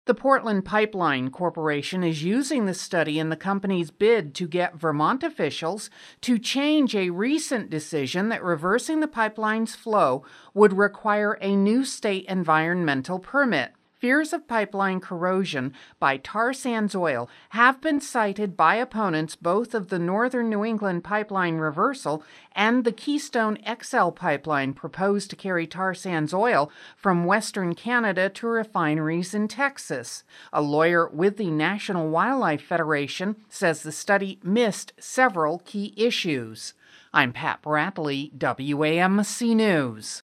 The Portland Pipeline Corporation is using the study in the company's bid to get Vermont officials to change a recent decision that reversing the pipeline's flow would require a new state environmental permit. Fears of pipeline corrosion by tar sands oil have been cited by opponents both of the Northern New England pipeline reversal and the Keystone XL pipeline proposed to carry tar sands oil from Western Canada to refineries in Texas. A lawyer with the National Wildlife Federation says the study missed several key issues. I'm Pat Bradley, WAMC News.